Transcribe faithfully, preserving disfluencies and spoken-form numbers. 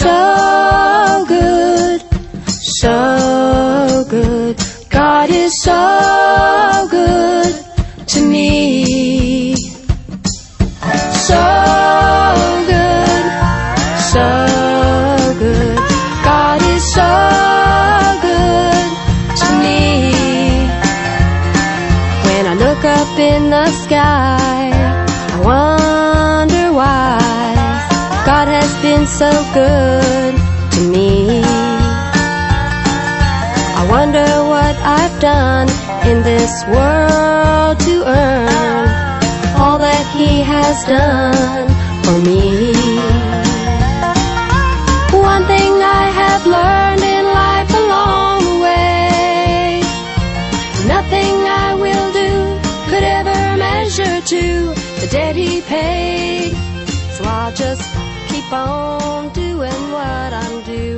so good, so good. God is so good to me. So good, so good. God is so good to me. When I look up in the sky, I wonder why God has been so good to me. I wonder what I've done in this world to earn all that He has done for me. One thing I have learned in life along the way, nothing I will do could ever measure to the debt He paid. So I'll just keep on doing what I'm doing.